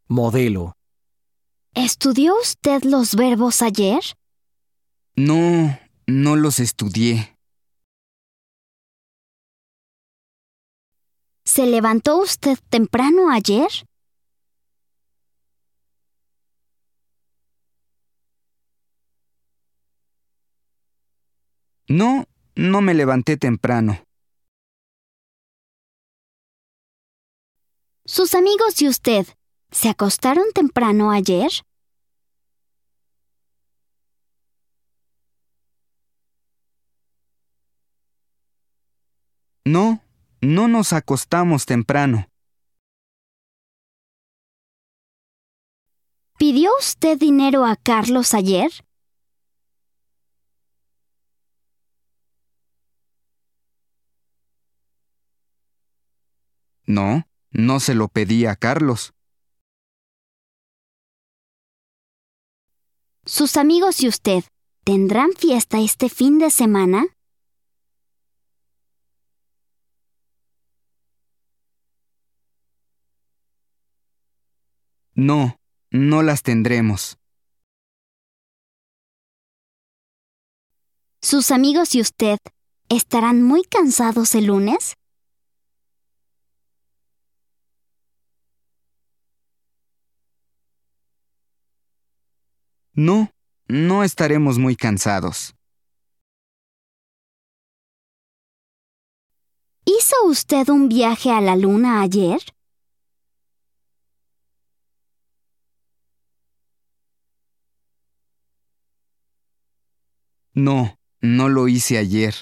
Modelo. ¿Estudió usted los verbos ayer? No, no los estudié. ¿Se levantó usted temprano ayer? No, no me levanté temprano. ¿Sus amigos y usted se acostaron temprano ayer? No, no nos acostamos temprano. ¿Pidió usted dinero a Carlos ayer? No, no se lo pedí a Carlos. ¿Sus amigos y usted tendrán fiesta este fin de semana? No, no las tendremos. ¿Sus amigos y usted estarán muy cansados el lunes? No, no estaremos muy cansados. ¿Hizo usted un viaje a la luna ayer? No, no lo hice ayer.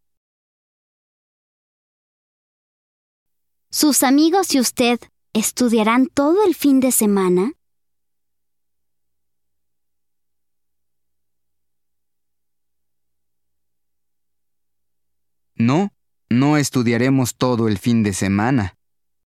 ¿Sus amigos y usted estudiarán todo el fin de semana? No, no estudiaremos todo el fin de semana.